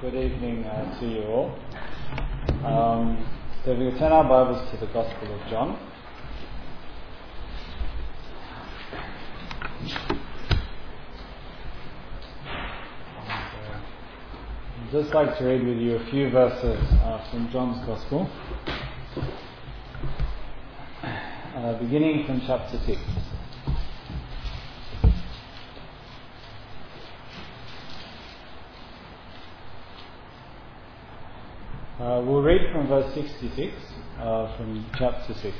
Good evening to you all. So we will turn our Bibles to the Gospel of John. I'd just like to read with you a few verses from John's Gospel, beginning from chapter 6. We'll read from verse 66 from chapter 6.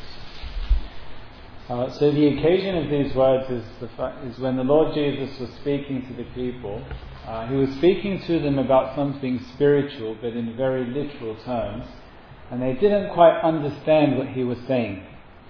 So the occasion of these words is when the Lord Jesus was speaking to the people. He was speaking to them about something spiritual, but in very literal terms, and they didn't quite understand what he was saying.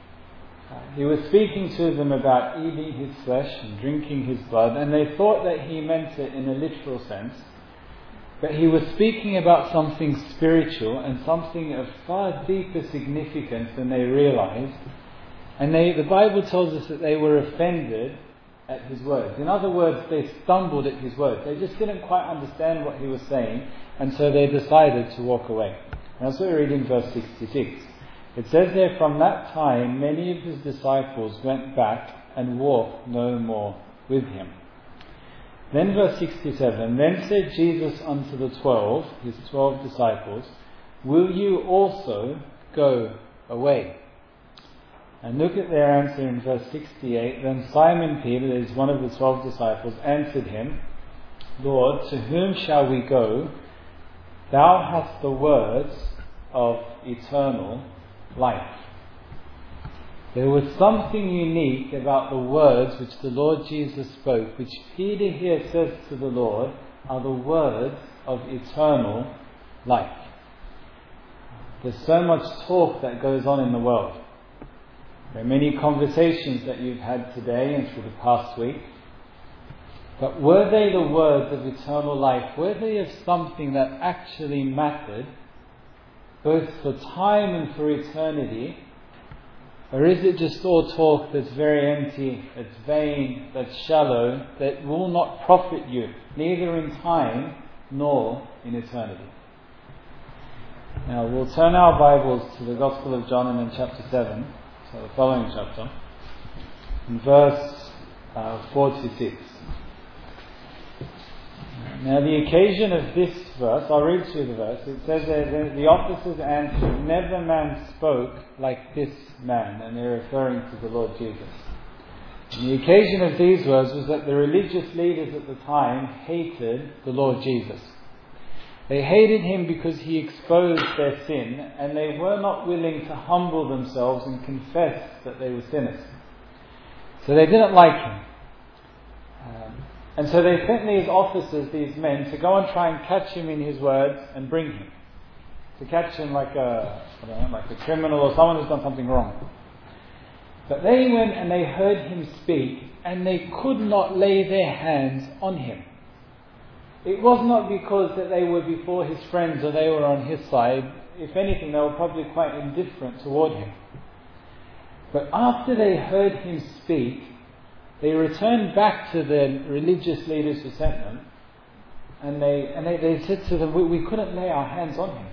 He was speaking to them about eating his flesh and drinking his blood, and they thought that he meant it in a literal sense. But he was speaking about something spiritual and something of far deeper significance than they realized. And the Bible tells us that they were offended at his words. In other words, they stumbled at his words. They just didn't quite understand what he was saying, and so they decided to walk away. And that's what we read in verse 66. It says there, "From that time many of his disciples went back and walked no more with him." Then verse 67, "Then said Jesus unto the 12, his 12 disciples, Will you also go away?" And look at their answer in verse 68. "Then Simon Peter," is one of the 12 disciples, "answered him, Lord, to whom shall we go? Thou hast the words of eternal life." There was something unique about the words which the Lord Jesus spoke, which Peter here says to the Lord are the words of eternal life. There's so much talk that goes on in the world. There are many conversations that you've had today and through the past week. But were they the words of eternal life? Were they of something that actually mattered, both for time and for eternity? Or is it just all talk that's very empty, that's vain, that's shallow, that will not profit you, neither in time nor in eternity? Now we'll turn our Bibles to the Gospel of John and in chapter 7, so the following chapter, in verse 46. Now the occasion of this verse, I'll read through the verse. It says that the officers answered, "Never man spoke like this man," and they're referring to the Lord Jesus. And the occasion of these words was that the religious leaders at the time hated the Lord Jesus. They hated him because he exposed their sin, and they were not willing to humble themselves and confess that they were sinners. So they didn't like him. And so they sent these officers, these men, to go and try and catch him in his words and bring him. To catch him like a criminal or someone who's done something wrong. But they went and they heard him speak, and they could not lay their hands on him. It was not because that they were before his friends or they were on his side. If anything, they were probably quite indifferent toward him. But after they heard him speak, they returned back to the religious leaders who sent them, and they said to them, we couldn't lay our hands on him.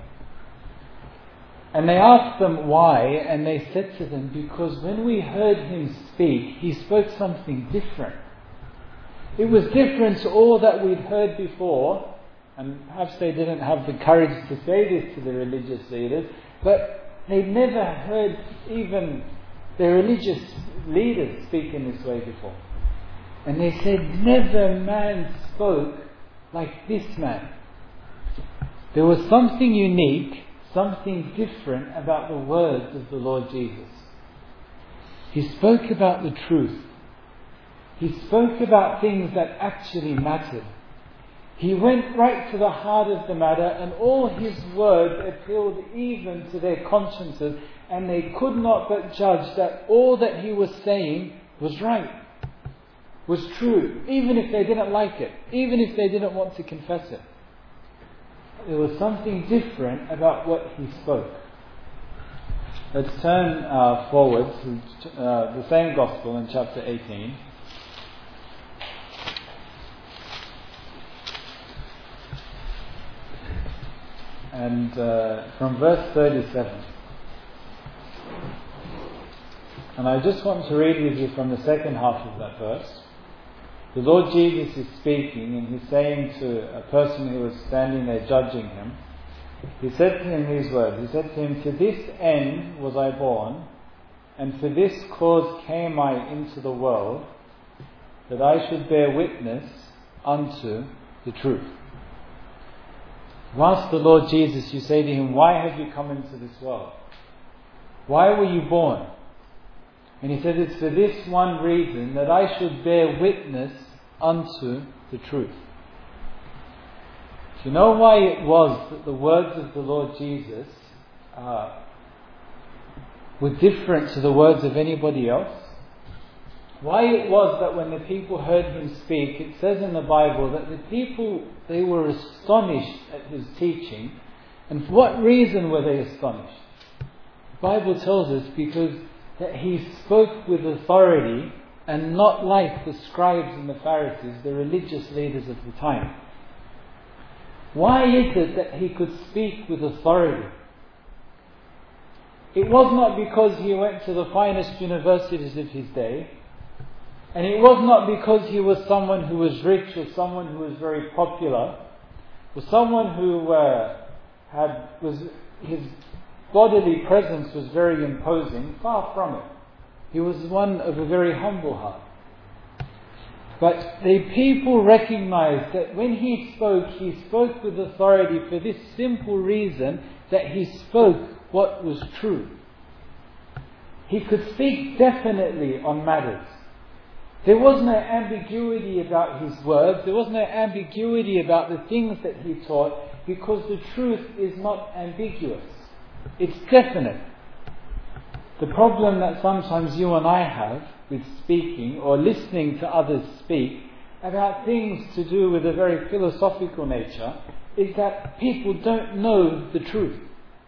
And they asked them why, and they said to them, because when we heard him speak, he spoke something different. It was different to all that we'd heard before, and perhaps they didn't have the courage to say this to the religious leaders, but they'd never heard even the religious leaders speak in this way before. And they said, "Never man spoke like this man." There was something unique, something different about the words of the Lord Jesus. He spoke about the truth. He spoke about things that actually mattered. He went right to the heart of the matter, and all his words appealed even to their consciences, and they could not but judge that all that he was saying was right, was true, even if they didn't like it, even if they didn't want to confess it. There was something different about what he spoke. Let's turn forward to the same Gospel in chapter 18. and from verse 37. And I just want to read with you from the second half of that verse. The Lord Jesus is speaking, and He's saying to a person who was standing there judging Him, He said to him these words. He said to him, "To this end was I born, and for this cause came I into the world, that I should bear witness unto the truth." You ask the Lord Jesus, you say to Him, "Why have you come into this world? Why were you born?" And He said, "It's for this one reason, that I should bear witness unto the truth." Do you know why it was that the words of the Lord Jesus were different to the words of anybody else? Why it was that when the people heard Him speak, it says in the Bible that the people, they were astonished at His teaching. And for what reason were they astonished? The Bible tells us because that He spoke with authority, and not like the scribes and the Pharisees, the religious leaders of the time. Why is it that He could speak with authority? It was not because He went to the finest universities of His day, and it was not because He was someone who was rich or someone who was very popular, or someone who his bodily presence was very imposing. Far from it. He was one of a very humble heart. But the people recognized that when He spoke with authority for this simple reason, that He spoke what was true. He could speak definitely on matters. There was no ambiguity about His words. There was no ambiguity about the things that He taught, because the truth is not ambiguous. It's definite. The problem that sometimes you and I have with speaking or listening to others speak about things to do with a very philosophical nature is that people don't know the truth.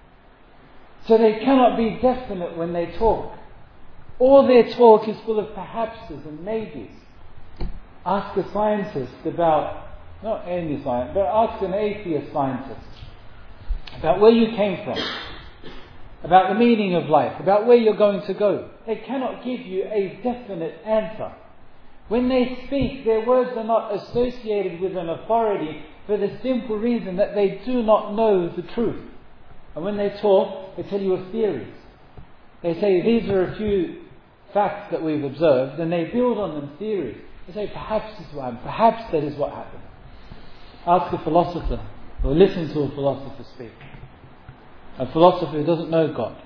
So they cannot be definite when they talk. All their talk is full of perhapses and maybes. Ask a scientist about, not any scientist, but ask an atheist scientist about where you came from, about the meaning of life, about where you're going to go. They cannot give you a definite answer. When they speak, their words are not associated with an authority for the simple reason that they do not know the truth. And when they talk, they tell you of theories. They say, these are a few facts that we've observed, and they build on them theories. They say, perhaps this is what happened, perhaps that is what happened. Ask a philosopher, or listen to a philosopher speak. A philosopher who doesn't know God.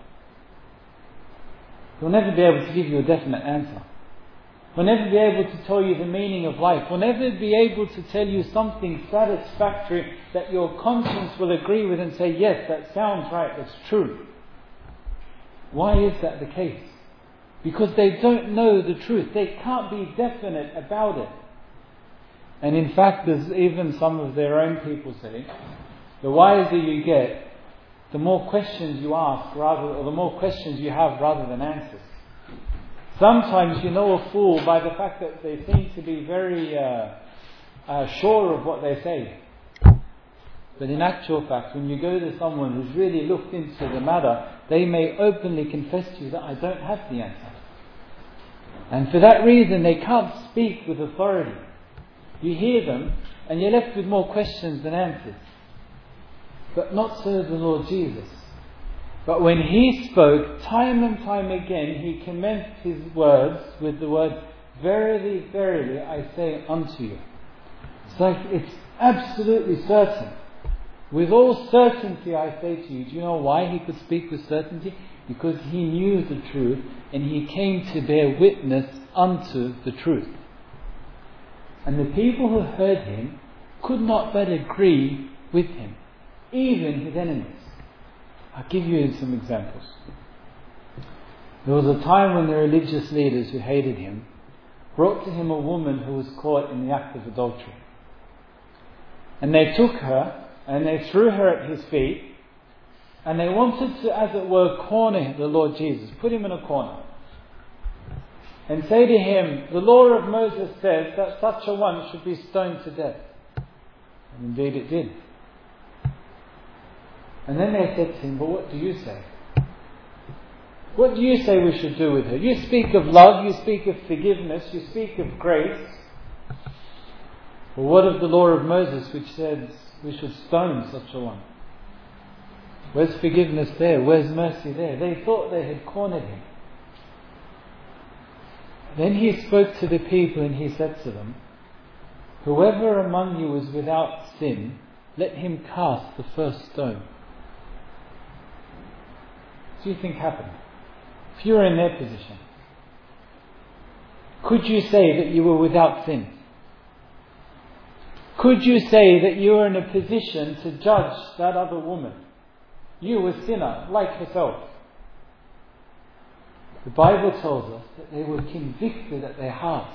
He'll never be able to give you a definite answer. He'll never be able to tell you the meaning of life. He'll never be able to tell you something satisfactory that your conscience will agree with and say, yes, that sounds right, that's true. Why is that the case? Because they don't know the truth. They can't be definite about it. And in fact, there's even some of their own people say, the wiser you get, the more questions you ask, or the more questions you have rather than answers. Sometimes you know a fool by the fact that they seem to be very sure of what they say. But in actual fact, when you go to someone who's really looked into the matter, they may openly confess to you that I don't have the answer. And for that reason, they can't speak with authority. You hear them, and you're left with more questions than answers. But not so the Lord Jesus. But when He spoke, time and time again, He commenced His words with the word, verily, verily, I say unto you. It's like it's absolutely certain. With all certainty I say to you. Do you know why He could speak with certainty? Because He knew the truth, and He came to bear witness unto the truth. And the people who heard Him could not but agree with Him. Even His enemies. I'll give you some examples. There was a time when the religious leaders who hated Him brought to Him a woman who was caught in the act of adultery. And they took her and they threw her at His feet, and they wanted to, as it were, corner the Lord Jesus, put Him in a corner, and say to Him, the law of Moses says that such a one should be stoned to death. And indeed it did. And then they said to him, but what do you say? What do you say we should do with her? You speak of love, you speak of forgiveness, you speak of grace. But what of the law of Moses, which says we should stone such a one? Where's forgiveness there? Where's mercy there? They thought they had cornered him. Then he spoke to the people and he said to them, whoever among you is without sin, let him cast the first stone. What do you think happened? If you were in their position, could you say that you were without sin? Could you say that you were in a position to judge that other woman? You, a sinner, like herself. The Bible tells us that they were convicted at their hearts.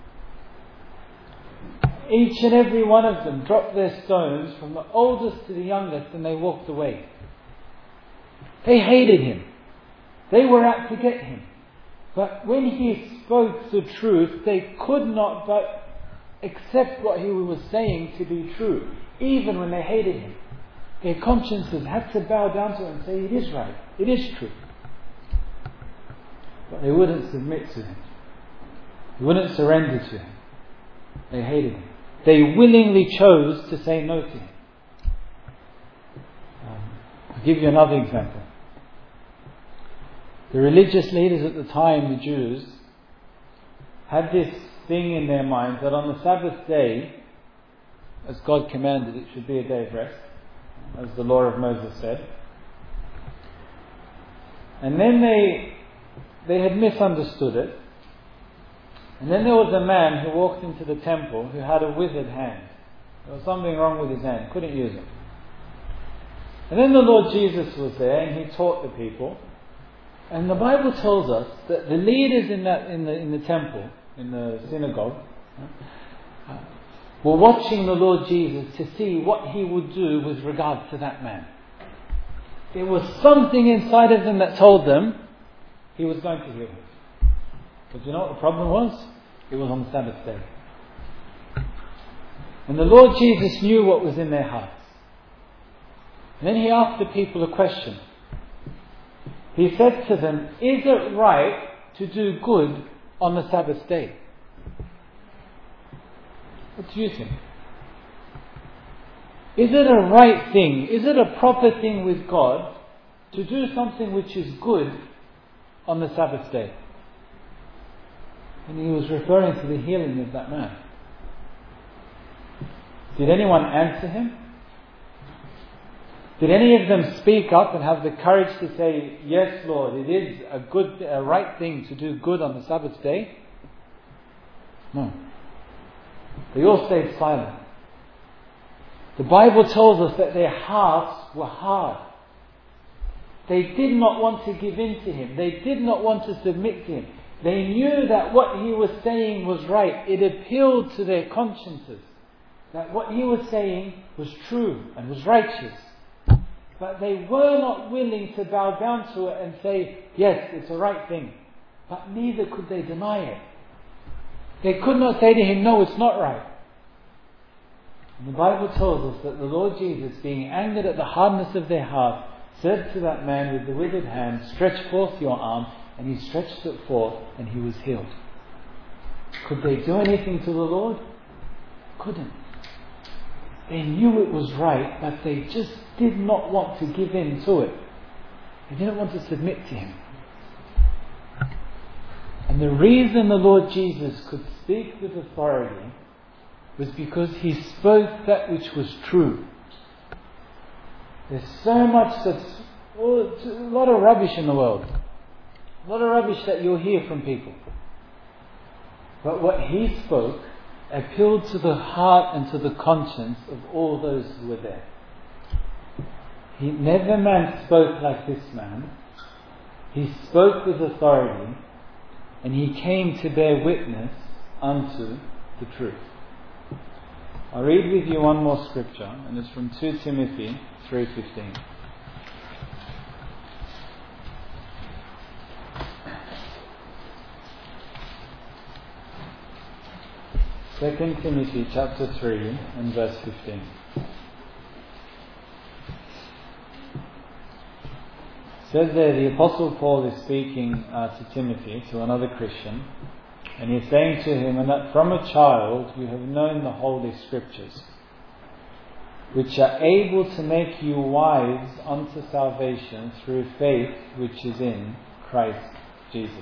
Each and every one of them dropped their stones from the oldest to the youngest and they walked away. They hated him. They were out to get him. But when he spoke the truth, they could not but accept what he was saying to be true, even when they hated him. Their consciences had to bow down to him and say, it is right, it is true. But they wouldn't submit to him. They wouldn't surrender to him. They hated him. They willingly chose to say no to him. I'll give you another example. The religious leaders at the time, the Jews, had this thing in their minds that on the Sabbath day, as God commanded, it should be a day of rest, as the law of Moses said. And then they had misunderstood it. And then there was a man who walked into the temple who had a withered hand. There was something wrong with his hand, couldn't use it. And then the Lord Jesus was there and he taught the people. And the Bible tells us that the leaders in the temple, in the synagogue, were watching the Lord Jesus to see what he would do with regard to that man. There was something inside of them that told them he was going to heal him. But you know what the problem was? It was on the Sabbath day. And the Lord Jesus knew what was in their hearts. And then he asked the people a question. He said to them, is it right to do good on the Sabbath day? What do you think? Is it a right thing? Is it a proper thing with God to do something which is good on the Sabbath day? And he was referring to the healing of that man. Did anyone answer him? Did any of them speak up and have the courage to say, yes, Lord, it is a right thing to do good on the Sabbath day? No. They all stayed silent. The Bible tells us that their hearts were hard. They did not want to give in to him. They did not want to submit to him. They knew that what he was saying was right. It appealed to their consciences. That what he was saying was true and was righteous. But they were not willing to bow down to it and say, yes, it's a right thing. But neither could they deny it. They could not say to him, no, it's not right. And the Bible tells us that the Lord Jesus, being angered at the hardness of their heart, said to that man with the withered hand, stretch forth your arm. And he stretched it forth and he was healed. Could they do anything to the Lord? Couldn't. They knew it was right, but they just did not want to give in to it. They didn't want to submit to him. And the reason the Lord Jesus could speak with authority was because he spoke that which was true. There's so much a lot of rubbish in the world. A lot of rubbish that you'll hear from people. But what he spoke appealed to the heart and to the conscience of all those who were there. Never man spoke like this man. He spoke with authority and he came to bear witness unto the truth. I'll read with you one more scripture, and it's from 2 Timothy 3:15. Second Timothy chapter 3 and verse 15. says there, the Apostle Paul is speaking to Timothy, to another Christian, and he's saying to him, and that from a child you have known the Holy Scriptures, which are able to make you wise unto salvation through faith which is in Christ Jesus.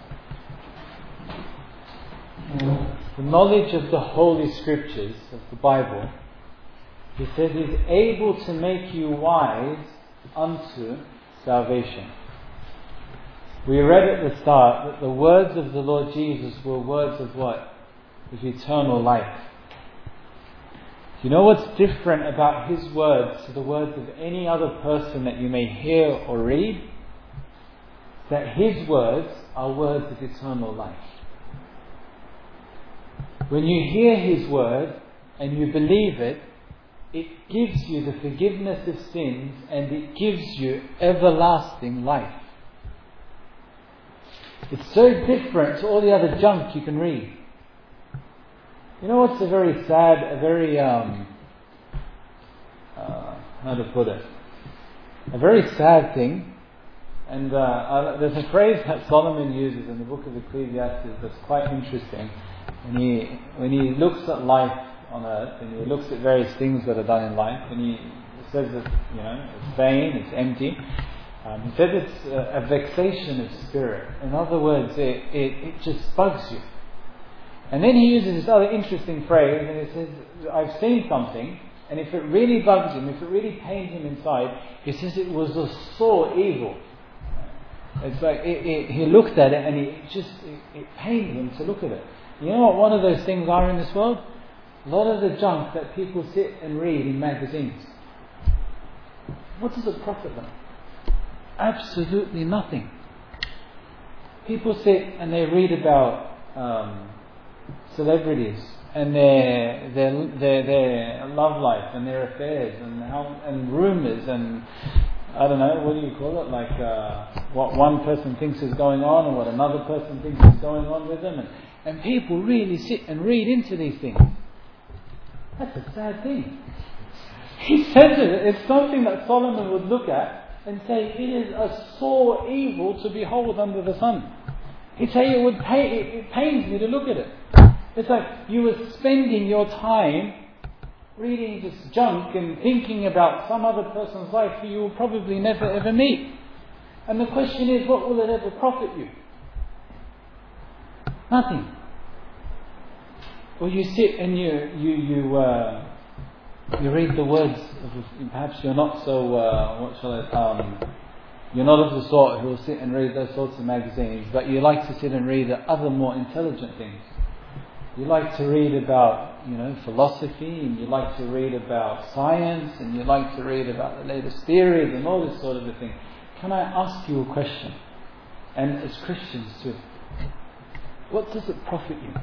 The knowledge of the Holy Scriptures, of the Bible, he says, is able to make you wise unto salvation. We read at the start that the words of the Lord Jesus were words of what? Of eternal life. You know what's different about His words to the words of any other person that you may hear or read? That His words are words of eternal life. When you hear His word and you believe it, it gives you the forgiveness of sins and it gives you everlasting life. It's so different to all the other junk you can read. You know what's a very sad, a very sad thing, and there's a phrase that Solomon uses in the book of Ecclesiastes that's quite interesting. When he looks at life on earth and he looks at various things that are done in life, and he says that it's vain, it's empty. He says it's a vexation of spirit. In other words, it just bugs you. And then he uses this other interesting phrase, and he says, I've seen something, and if it really bugs him, if it really pains him inside, he says it was a sore evil. It's like he looked at it and it pained him to look at it. You know what one of those things are in this world? A lot of the junk that people sit and read in magazines. What does it profit them? Absolutely nothing. People sit and they read about celebrities and their love life and their affairs and rumours and I don't know, what do you call it? Like what one person thinks is going on and what another person thinks is going on with them, and people really sit and read into these things. That's a sad thing. He says it's something that Solomon would look at and say, it is a sore evil to behold under the sun. He'd say it pains me to look at it. It's like you were spending your time reading this junk and thinking about some other person's life who you will probably never ever meet. And the question is, what will it ever profit you? Nothing. Or you sit and you read the words of, perhaps you're not so, you're not of the sort who will sit and read those sorts of magazines, but you like to sit and read other more intelligent things. You like to read about, philosophy, and you like to read about science, and you like to read about the latest theories and all this sort of a thing. Can I ask you a question? And as Christians too, what does it profit you?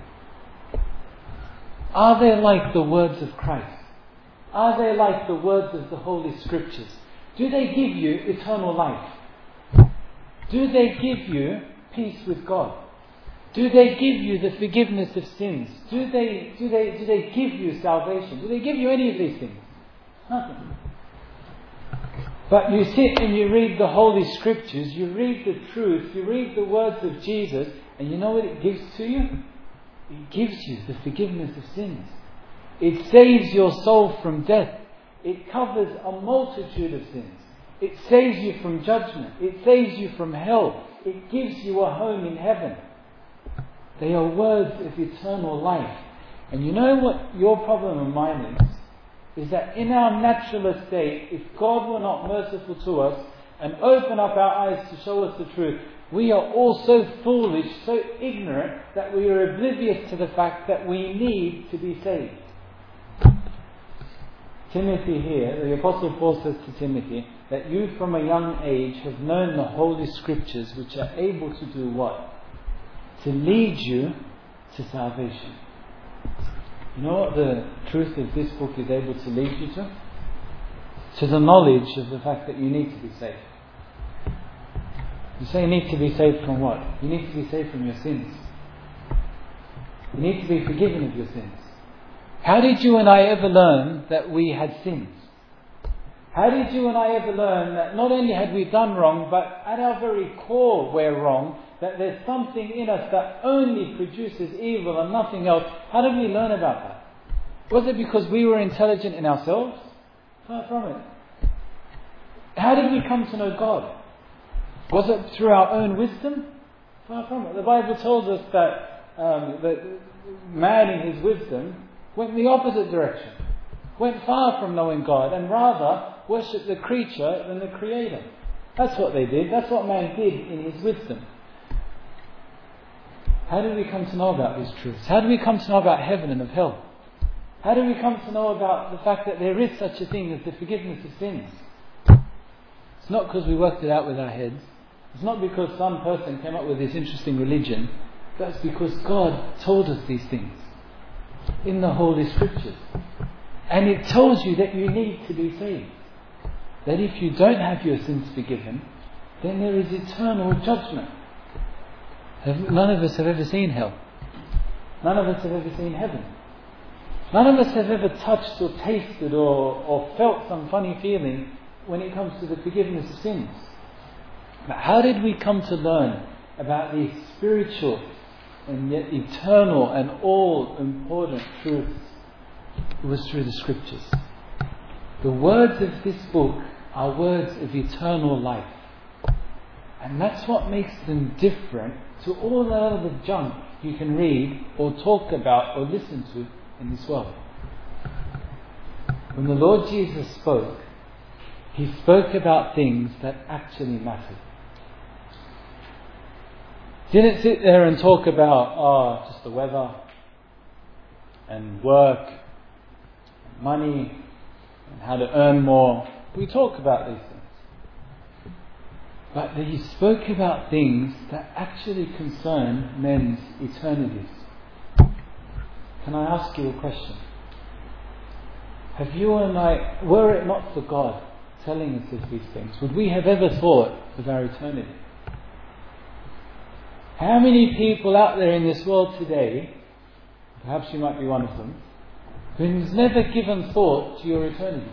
Are they like the words of Christ? Are they like the words of the Holy Scriptures? Do they give you eternal life? Do they give you peace with God? Do they give you the forgiveness of sins? Do they give you salvation? Do they give you any of these things? Nothing. But you sit and you read the Holy Scriptures, you read the truth, you read the words of Jesus, and you know what it gives to you? It gives you the forgiveness of sins. It saves your soul from death. It covers a multitude of sins. It saves you from judgment. It saves you from hell. It gives you a home in heaven. They are words of eternal life. And you know what your problem and mine is that in our natural estate, if God were not merciful to us and open up our eyes to show us the truth, we are all so foolish, so ignorant, that we are oblivious to the fact that we need to be saved. Timothy here, the Apostle Paul says to Timothy, that you from a young age have known the Holy Scriptures, which are able to do what? To lead you to salvation. You know what the truth of this book is able to lead you to? To the knowledge of the fact that you need to be saved. You say you need to be saved from what? You need to be saved from your sins. You need to be forgiven of your sins. How did you and I ever learn that we had sins? How did you and I ever learn that not only had we done wrong, but at our very core we're wrong, that there's something in us that only produces evil and nothing else? How did we learn about that? Was it because we were intelligent in ourselves? Far from it. How did we come to know God? Was it through our own wisdom? Far from it. The Bible tells us that man in his wisdom went in the opposite direction. Went far from knowing God and rather worshipped the creature than the Creator. That's what they did. That's what man did in his wisdom. How did we come to know about these truths? How do we come to know about heaven and of hell? How do we come to know about the fact that there is such a thing as the forgiveness of sins? It's not because we worked it out with our heads. It's not because some person came up with this interesting religion. That's because God told us these things in the Holy Scriptures. And it tells you that you need to be saved. That if you don't have your sins forgiven, then there is eternal judgment. None of us have ever seen hell. None of us have ever seen heaven. None of us have ever touched or tasted or felt some funny feeling when it comes to the forgiveness of sins. But how did we come to learn about these spiritual and yet eternal and all-important truths? It was through the Scriptures. The words of this book are words of eternal life. And that's what makes them different to all the other junk you can read or talk about or listen to in this world. When the Lord Jesus spoke, He spoke about things that actually mattered. Didn't sit there and talk about just the weather and work, and money, and how to earn more. We talk about these things. But He spoke about things that actually concern men's eternities. Can I ask you a question? Have you and I, were it not for God telling us these things, would we have ever thought of our eternity? How many people out there in this world today, perhaps you might be one of them, who's never given thought to your eternity?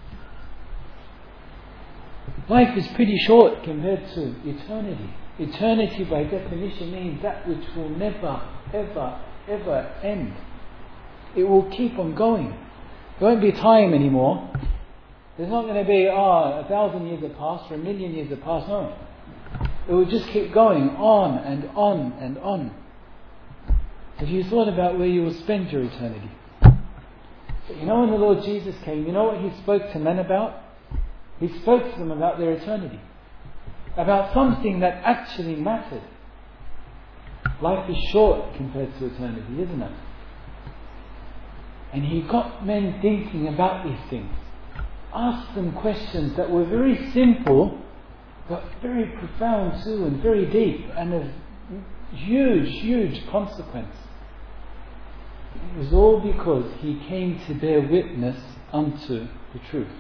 Life is pretty short compared to eternity. Eternity by definition means that which will never, ever, ever end. It will keep on going. There won't be time anymore. There's not going to be 1,000 years have passed or 1,000,000 years have passed. No. It will just keep going on and on and on. Have you thought about where you will spend your eternity? But you know, when the Lord Jesus came, you know what He spoke to men about? He spoke to them about their eternity. About something that actually mattered. Life is short compared to eternity, isn't it? And He got men thinking about these things. Asked them questions that were very simple, but very profound too, and very deep, and of huge, huge consequence. It was all because He came to bear witness unto the truth.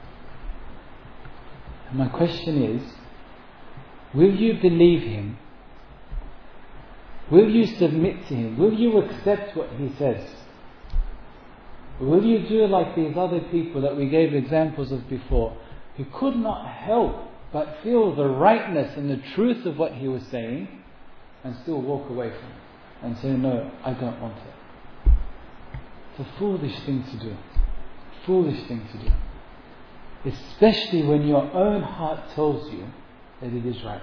And my question is, will you believe Him? Will you submit to Him? Will you accept what He says? Or will you do like these other people that we gave examples of before, who could not help but feel the rightness and the truth of what He was saying, and still walk away from it and say, no, I don't want it? It's a foolish thing to do. Foolish thing to do. Especially when your own heart tells you that it is right.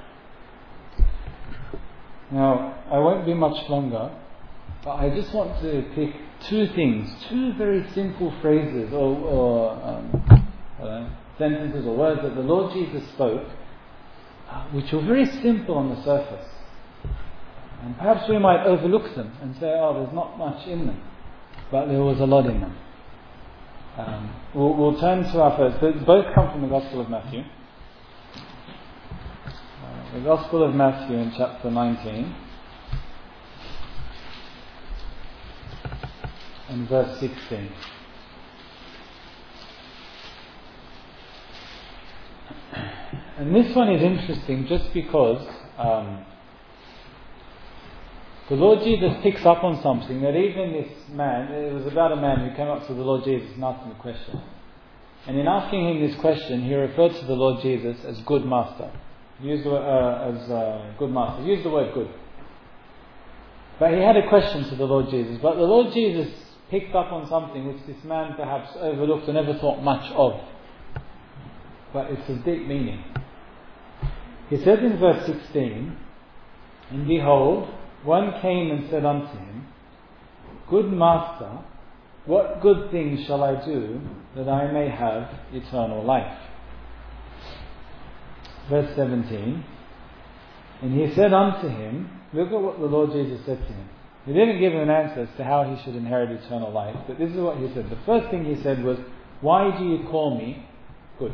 Now, I won't be much longer, but I just want to pick two things, two very simple phrases or sentences or words that the Lord Jesus spoke, which were very simple on the surface. And perhaps we might overlook them and say, there's not much in them. But there was a lot in them. We'll turn to our first. Both come from the Gospel of Matthew. The Gospel of Matthew in chapter 19 and verse 16. And this one is interesting just because the Lord Jesus picks up on something that even this man, it was about a man who came up to the Lord Jesus and asked him a question. And in asking him this question, he referred to the Lord Jesus as good master. Used the good master. Used the word good. But he had a question to the Lord Jesus. But the Lord Jesus picked up on something which this man perhaps overlooked or never thought much of. But it's a deep meaning. He said in verse 16, "And behold, one came and said unto him, Good master, what good things shall I do that I may have eternal life?" Verse 17, "And he said unto him," look at what the Lord Jesus said to him. He didn't give him an answer as to how he should inherit eternal life, but this is what he said. The first thing he said was, "Why do you call me good?"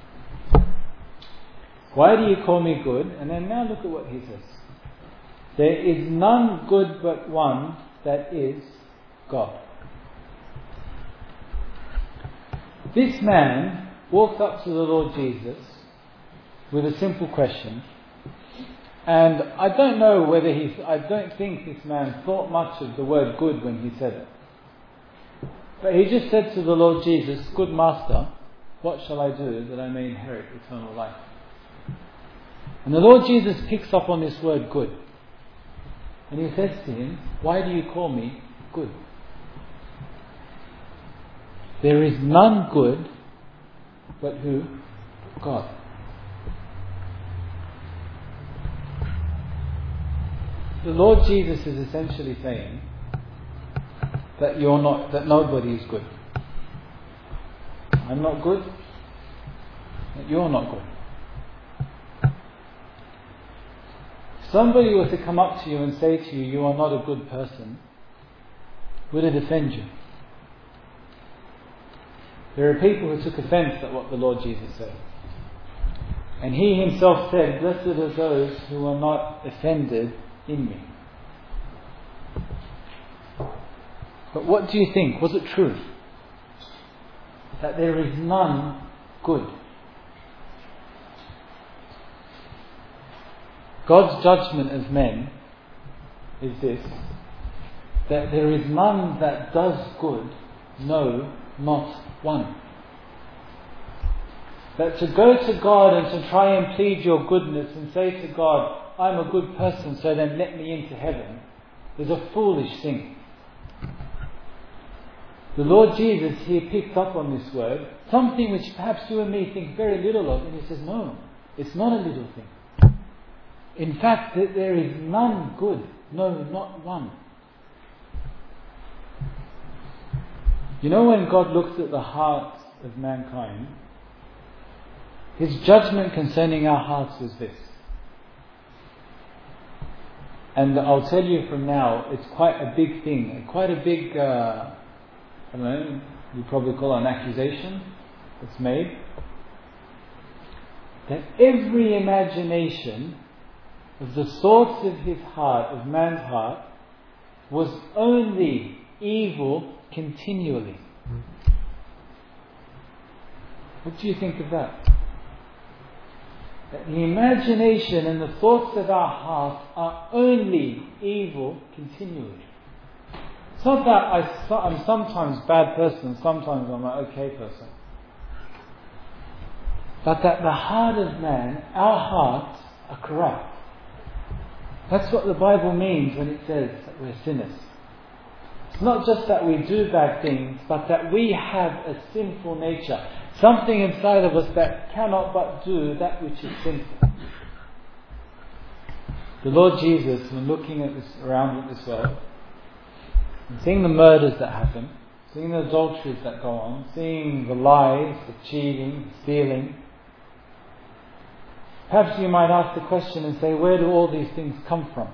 Why do you call me good? And then now look at what he says. "There is none good but one, that is God." This man walked up to the Lord Jesus with a simple question. And I don't know I don't think this man thought much of the word good when he said it. But he just said to the Lord Jesus, "Good master, what shall I do that I may inherit eternal life?" And the Lord Jesus picks up on this word good. And he says to him, "Why do you call me good? There is none good but who? God." The Lord Jesus is essentially saying that nobody is good. I'm not good, that you're not good. If somebody were to come up to you and say to you, "You are not a good person," would it offend you? There are people who took offence at what the Lord Jesus said. And he himself said, "Blessed are those who are not offended in me." But what do you think? Was it true? That there is none good. God's judgment of men is this, that there is none that does good, no, not one. That to go to God and to try and plead your goodness and say to God, "I'm a good person, so then let me into heaven," is a foolish thing. The Lord Jesus here picked up on this word, something which perhaps you and me think very little of, and he says, no, it's not a little thing. In fact, that there is none good, no, not one. You know, when God looks at the hearts of mankind, his judgment concerning our hearts was this. And I'll tell you from now, it's quite a big thing, quite a big, I don't know, you probably call it an accusation that's made. That every imagination of the thoughts of his heart, of man's heart, was only evil continually. What do you think of that? That the imagination and the thoughts of our heart are only evil continually. It's not that I'm sometimes a bad person, sometimes I'm an okay person. But that the heart of man, our hearts, are corrupt. That's what the Bible means when it says that we're sinners. It's not just that we do bad things, but that we have a sinful nature. Something inside of us that cannot but do that which is sinful. The Lord Jesus, when looking at this, around at this world, and seeing the murders that happen, seeing the adulteries that go on, seeing the lies, the cheating, the stealing, perhaps you might ask the question and say, where do all these things come from?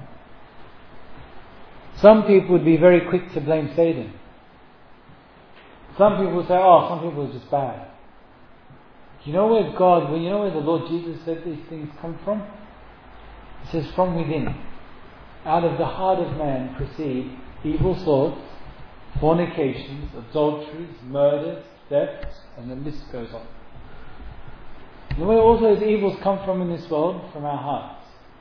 Some people would be very quick to blame Satan. Some people would say, some people are just bad. You know where the Lord Jesus said these things come from? It says, from within. Out of the heart of man proceed evil thoughts, fornications, adulteries, murders, thefts, and the list goes on. You know where all those evils come from in this world? From our hearts.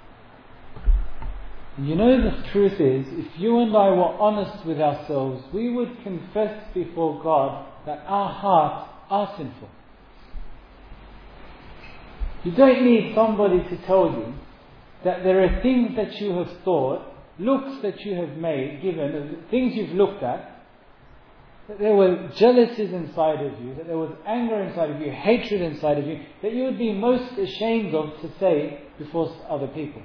And you know the truth is, if you and I were honest with ourselves, we would confess before God that our hearts are sinful. You don't need somebody to tell you that there are things that you have thought, looks that you have given, things you've looked at, that there were jealousies inside of you, that there was anger inside of you, hatred inside of you, that you would be most ashamed of to say before other people.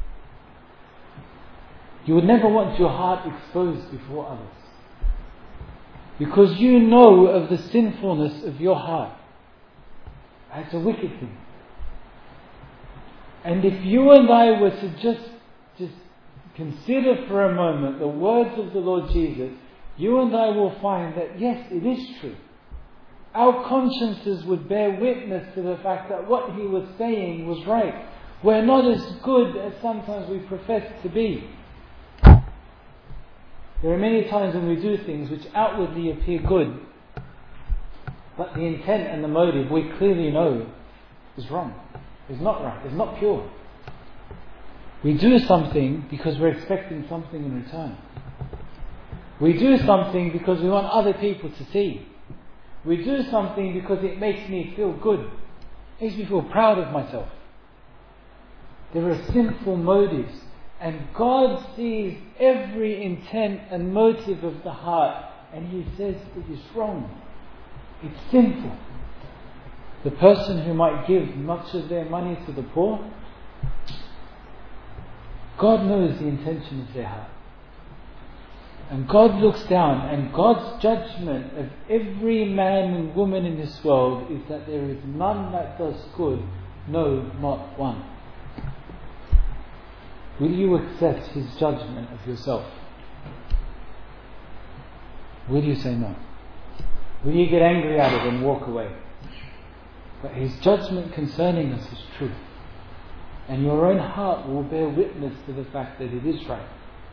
You would never want your heart exposed before others. Because you know of the sinfulness of your heart. It's a wicked thing. And if you and I were to just consider for a moment the words of the Lord Jesus, you and I will find that yes, it is true. Our consciences would bear witness to the fact that what He was saying was right. We're not as good as sometimes we profess to be. There are many times when we do things which outwardly appear good, but the intent and the motive we clearly know is wrong, is not right, is not pure. We do something because we're expecting something in return. We do something because we want other people to see. We do something because it makes me feel good. It makes me feel proud of myself. There are sinful motives. And God sees every intent and motive of the heart. And He says it is wrong. It's sinful. The person who might give much of their money to the poor, God knows the intention of their heart. And God looks down, and God's judgment of every man and woman in this world is that there is none that does good, no, not one. Will you accept His judgment of yourself? Will you say no? Will you get angry at it and walk away? But His judgment concerning us is truth. And your own heart will bear witness to the fact that it is right.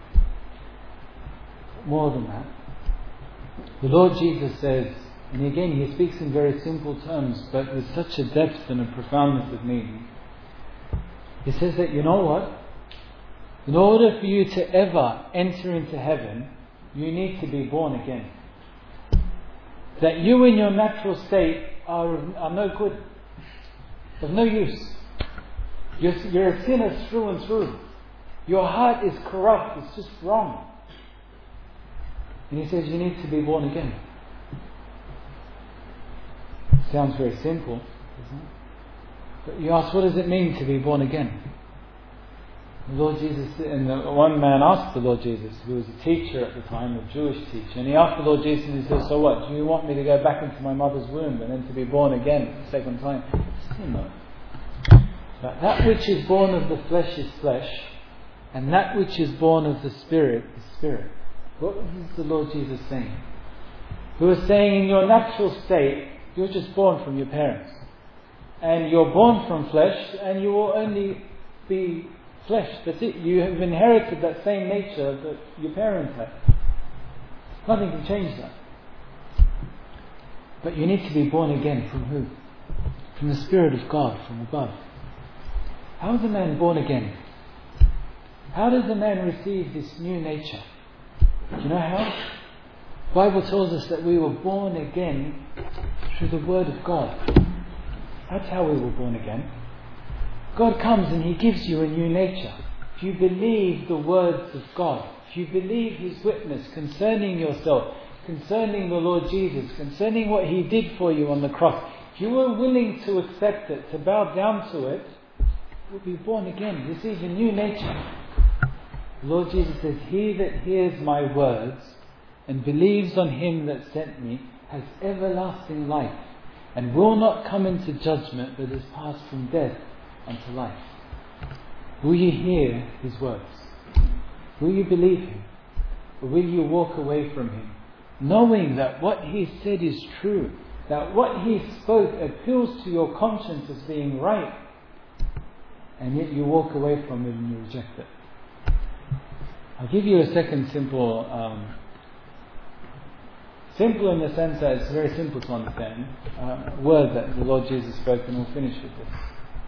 More than that, the Lord Jesus says, and again He speaks in very simple terms, but with such a depth and a profoundness of meaning. He says that, you know what? In order for you to ever enter into heaven, you need to be born again. That you in your natural state are no good, of no use. You're a sinner through and through. Your heart is corrupt, it's just wrong. And He says you need to be born again. Sounds very simple, doesn't it? But you ask, what does it mean to be born again? The Lord Jesus, and one man asked the Lord Jesus, who was a teacher at the time, a Jewish teacher, and he asked the Lord Jesus, and he said, so what, do you want me to go back into my mother's womb and then to be born again the second time? He said, no. But that which is born of the flesh is flesh, and that which is born of the Spirit is spirit. What was the Lord Jesus saying? He was saying, in your natural state, you're just born from your parents. And you're born from flesh, and you will only be flesh. That's it. You have inherited that same nature that your parents had. Nothing can change that. But you need to be born again from who? From the Spirit of God, from above. How is a man born again? How does a man receive this new nature? Do you know how? The Bible tells us that we were born again through the Word of God. That's how we were born again. God comes and He gives you a new nature. If you believe the words of God, if you believe His witness concerning yourself, concerning the Lord Jesus, concerning what He did for you on the cross, if you were willing to accept it, to bow down to it, you'll be born again, receive a new nature. The Lord Jesus says, he that hears my words and believes on Him that sent me has everlasting life and will not come into judgment, but is passed from death unto life. Will you hear His words? Will you believe Him? Or will you walk away from Him, knowing that what He said is true, that what He spoke appeals to your conscience as being right, and yet you walk away from it and you reject it? I'll give you a second simple in the sense that it's very simple to understand, word that the Lord Jesus spoke, and we'll finish with this.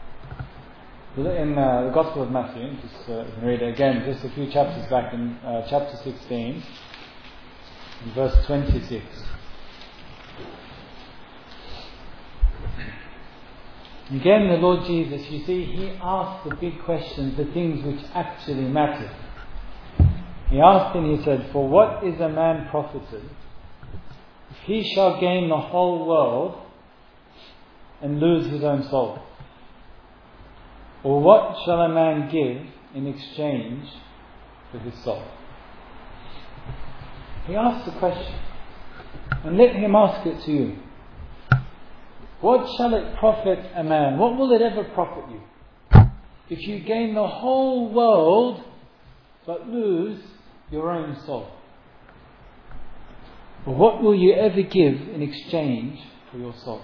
In the Gospel of Matthew, just read it again, just a few chapters back in chapter 16, in verse 26. Again, the Lord Jesus, you see, He asked the big questions, the things which actually mattered. He asked and He said, "For what is a man profited if he shall gain the whole world and lose his own soul? Or what shall a man give in exchange for his soul?" He asked the question, and let Him ask it to you. What shall it profit a man? What will it ever profit you if you gain the whole world but lose your own soul? Or what will you ever give in exchange for your soul?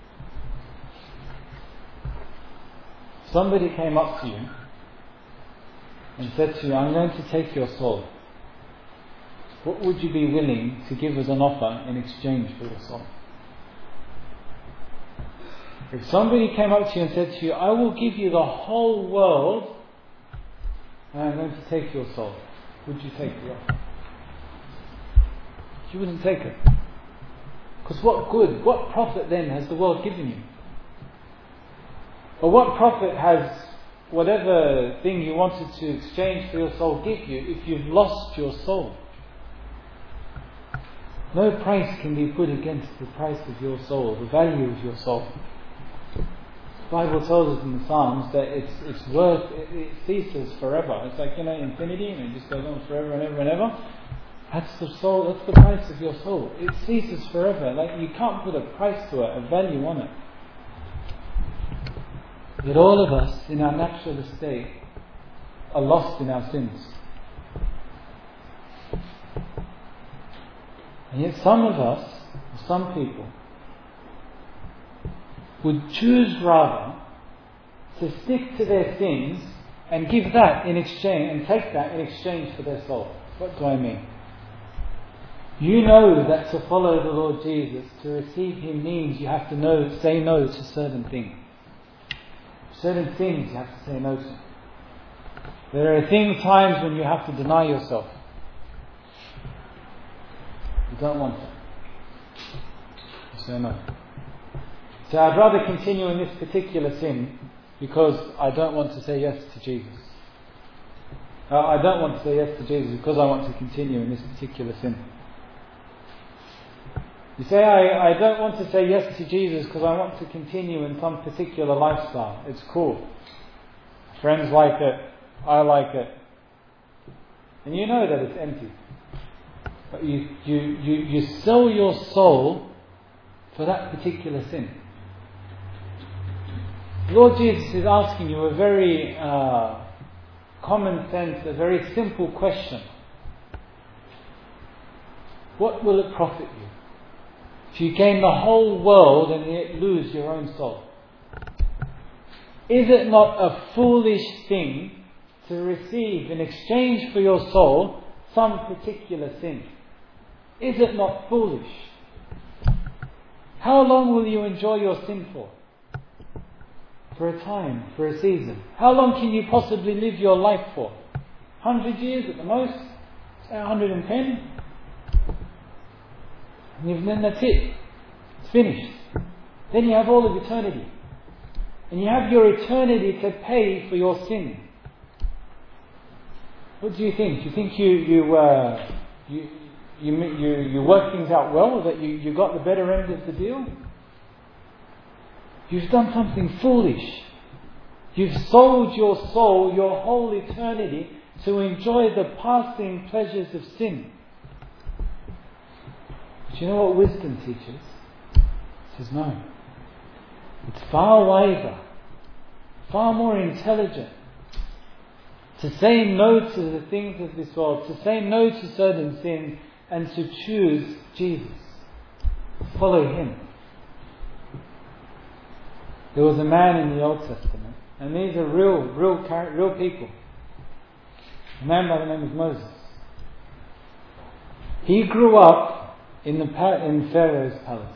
Somebody came up to you and said to you, "I'm going to take your soul. What would you be willing to give as an offer in exchange for your soul?" If somebody came up to you and said to you, "I will give you the whole world and I'm going to take your soul," would you take the offer? You wouldn't take it. Because what good, what profit then has the world given you? Or what profit has whatever thing you wanted to exchange for your soul give you if you've lost your soul? No price can be put against the price of your soul, the value of your soul. The Bible tells us in the Psalms that it's worth, it ceases forever. It's like, infinity, and it just goes on forever and ever and ever. That's the soul, that's the price of your soul. It ceases forever. Like, you can't put a price to it, a value on it. Yet all of us, in our natural estate, are lost in our sins. And yet some of us, or some people, would choose rather to stick to their sins and give that in exchange, and take that in exchange for their soul. What do I mean? You know that to follow the Lord Jesus, to receive Him, means you have to say no to certain things. Certain things you have to say no to. There are times when you have to deny yourself. You don't want it. You say no. So I'd rather continue in this particular sin because I don't want to say yes to Jesus. I don't want to say yes to Jesus because I want to continue in this particular sin. You say, I don't want to say yes to Jesus because I want to continue in some particular lifestyle. It's cool. Friends like it. I like it. And you know that it's empty. But you sell your soul for that particular sin. The Lord Jesus is asking you a very common sense, a very simple question. What will it profit you if you gain the whole world and yet lose your own soul? Is it not a foolish thing to receive in exchange for your soul some particular sin? Is it not foolish? How long will you enjoy your sin for? For a time, for a season. How long can you possibly live your life for? 100 years at the most? Say 110? And then that's it. It's finished. Then you have all of eternity. And you have your eternity to pay for your sin. What do you think? Do you think you work things out well, that you got the better end of the deal? You've done something foolish. You've sold your soul, your whole eternity, to enjoy the passing pleasures of sin. Do you know what wisdom teaches? It says no. It's far wiser, far more intelligent to say no to the things of this world, to say no to certain sins, and to choose Jesus. Follow Him. There was a man in the Old Testament, and these are real people. A man by the name of Moses. He grew up in Pharaoh's palace.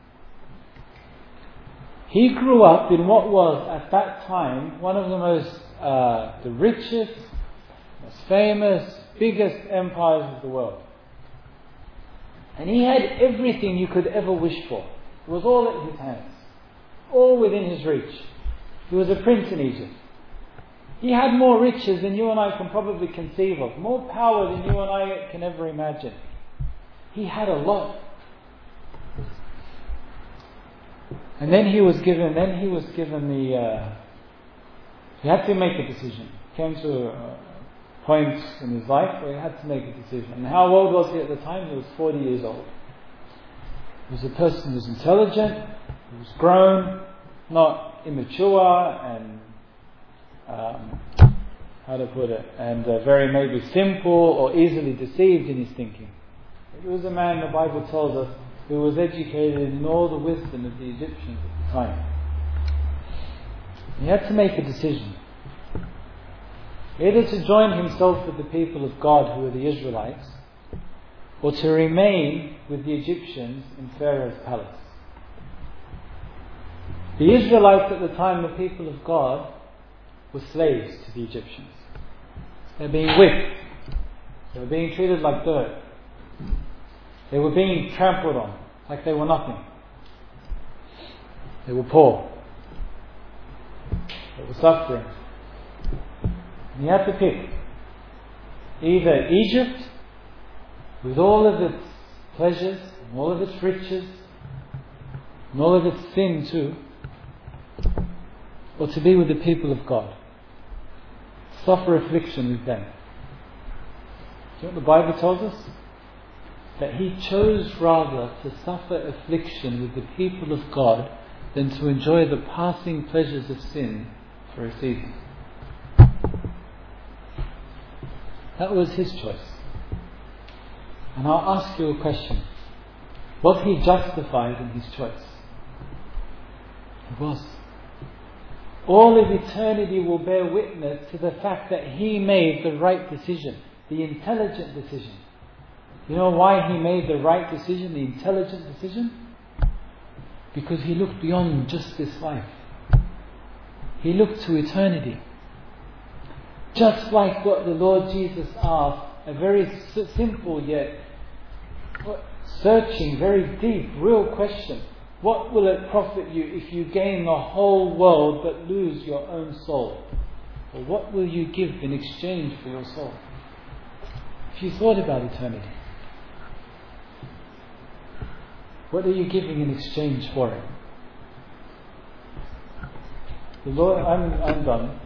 He grew up in what was at that time one of the most, the richest, most famous, biggest empires of the world. And he had everything you could ever wish for. It was all at his hands, all within his reach. He was a prince in Egypt. He had more riches than you and I can probably conceive of, more power than you and I can ever imagine. He had a lot. And then he was given he had to make a decision. He came to a point in his life where he had to make a decision. And how old was he at the time? He was 40 years old. He was a person who was intelligent, who was grown, not immature and very maybe simple or easily deceived in his thinking. He was a man, the Bible tells us, who was educated in all the wisdom of the Egyptians at the time. He had to make a decision. Either to join himself with the people of God, who were the Israelites, or to remain with the Egyptians in Pharaoh's palace. The Israelites at the time, the people of God, were slaves to the Egyptians. They were being whipped. They were being treated like dirt. They were being trampled on like they were nothing. They were poor. They were suffering. And you had to pick either Egypt, with all of its pleasures, and all of its riches, and all of its sin too, or to be with the people of God. Suffer affliction with them. Do you know what the Bible tells us? That he chose rather to suffer affliction with the people of God than to enjoy the passing pleasures of sin for a season. That was his choice. And I'll ask you a question. Was he justified in his choice? He was. All of eternity will bear witness to the fact that he made the right decision, the intelligent decision. You know why he made the right decision, the intelligent decision? Because he looked beyond just this life. He looked to eternity. Just like what the Lord Jesus asked, a very simple yet searching, very deep, real question. What will it profit you if you gain the whole world but lose your own soul? Or what will you give in exchange for your soul? If you thought about eternity, what are you giving in exchange for it? The Lord, I'm done.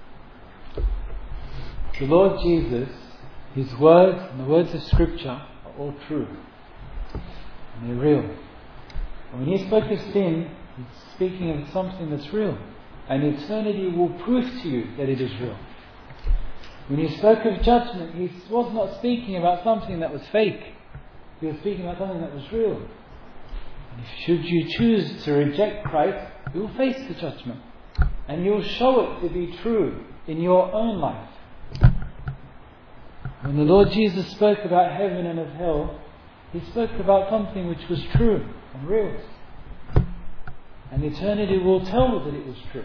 The Lord Jesus, His words and the words of Scripture are all true. And they're real. And when He spoke of sin, He's speaking of something that's real. And eternity will prove to you that it is real. When He spoke of judgment, He was not speaking about something that was fake. He was speaking about something that was real. And should you choose to reject Christ, you will face the judgment. And you will show it to be true in your own life. When the Lord Jesus spoke about heaven and of hell, He spoke about something which was true and real. And eternity will tell that it was true.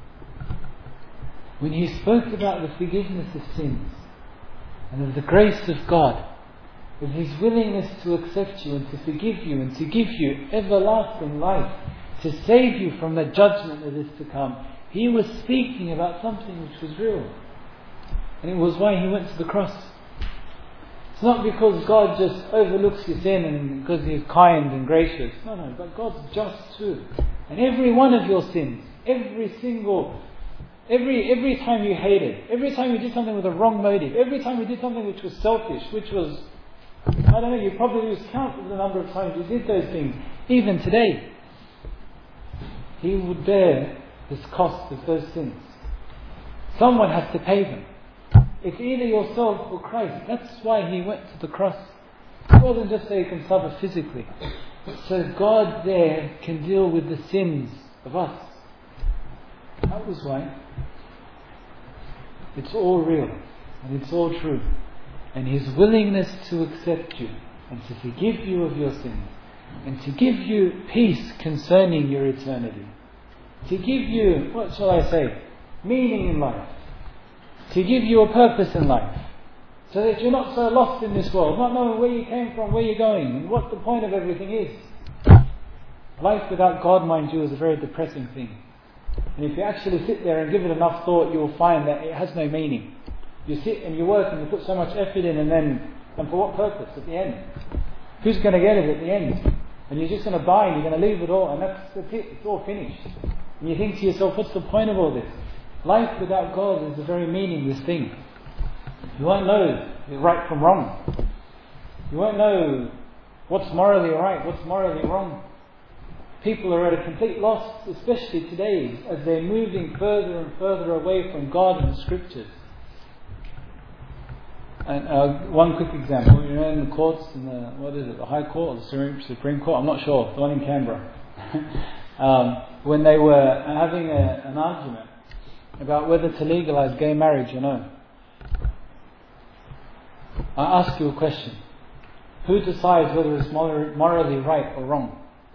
When He spoke about the forgiveness of sins and of the grace of God, of His willingness to accept you and to forgive you and to give you everlasting life, to save you from the judgment that is to come, He was speaking about something which was real. And it was why He went to the cross. It's not because God just overlooks your sin and because He's kind and gracious. No, but God's just too. And every one of your sins, every time you hated, every time you did something with a wrong motive, every time you did something which was selfish, which was, I don't know, you probably lose count of the number of times you did those things, even today. He would bear this cost of those sins. Someone has to pay them. It's either yourself or Christ. That's why He went to the cross. It wasn't just so you can suffer physically. So God there can deal with the sins of us. That was why. It's all real. And it's all true. And His willingness to accept you and to forgive you of your sins and to give you peace concerning your eternity. To give you, what shall I say, meaning in life. To give you a purpose in life. So that you're not so lost in this world, not knowing where you came from, where you're going, and what the point of everything is. Life without God, mind you, is a very depressing thing. And if you actually sit there and give it enough thought, you will find that it has no meaning. You sit and you work and you put so much effort in, and for what purpose at the end? Who's going to get it at the end? And you're just going to die and you're going to leave it all, and that's it. It's all finished. And you think to yourself, what's the point of all this? Life without God is a very meaningless thing. You won't know right from wrong. You won't know what's morally right, what's morally wrong. People are at a complete loss, especially today, as they're moving further and further away from God and the Scriptures. And one quick example, you know, in the courts, in the High Court or the Supreme Court, I'm not sure, the one in Canberra, when they were having an argument about whether to legalise gay marriage or no. I ask you a question. Who decides whether it's morally right or wrong?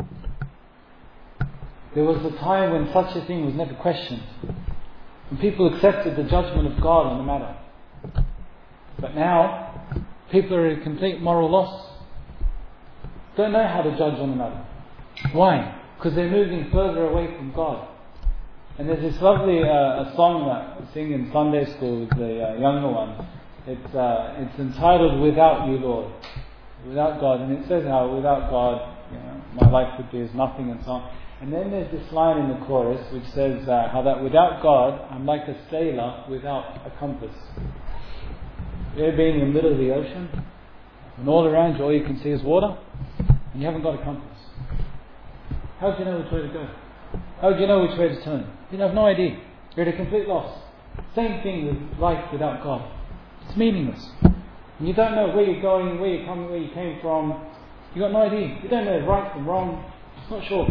There was a time when such a thing was never questioned, and people accepted the judgment of God on the matter. But now, people are at a complete moral loss. Don't know how to judge on the matter. Why? Because they're moving further away from God. And there's this lovely a song that I sing in Sunday school with the younger one. It's entitled "Without You, Lord," without God, and it says how without God, my life would be as nothing, and so on. And then there's this line in the chorus which says how that without God, I'm like a sailor without a compass. You ever been in the middle of the ocean, and all around you, all you can see is water, and you haven't got a compass? How do you know which way to go? How do you know which way to turn? You have no idea. You're at a complete loss. Same thing with life without God. It's meaningless. And you don't know where you're going, where you're coming, where you came from. You've got no idea. You don't know right from wrong. It's not sure.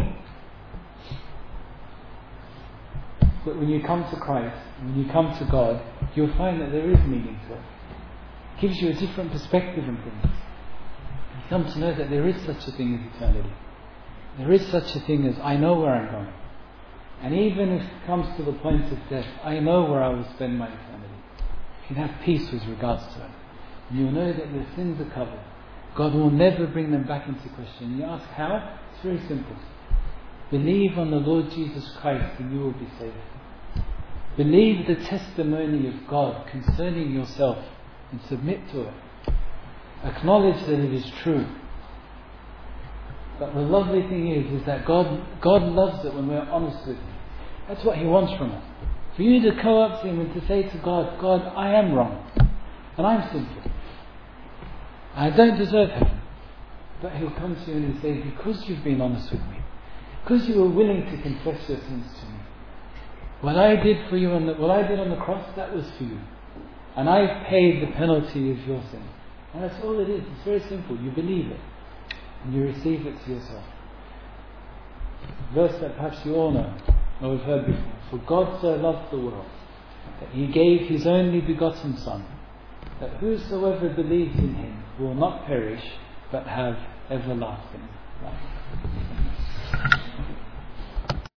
But when you come to Christ, when you come to God, you'll find that there is meaning to it. It gives you a different perspective on things. You come to know that there is such a thing as eternity. There is such a thing as I know where I'm going. And even if it comes to the point of death, I know where I will spend my eternity. You can have peace with regards to it. And you'll know that your sins are covered. God will never bring them back into question. And you ask how? It's very simple. Believe on the Lord Jesus Christ and you will be saved. Believe the testimony of God concerning yourself and submit to it. Acknowledge that it is true. But the lovely thing is that God loves it when we're honest with Him. That's what He wants from us. For you to go up to Him and to say to God, God, I am wrong. And I'm sinful. I don't deserve heaven. But He'll come to you and say, because you've been honest with me, because you were willing to confess your sins to me, what I did for you, what I did on the cross, that was for you. And I paid the penalty of your sin. And that's all it is. It's very simple. You believe it. And you receive it to yourself. A verse that perhaps you all know, or we've heard before. For God so loved the world, that He gave His only begotten Son, that whosoever believes in Him will not perish, but have everlasting life.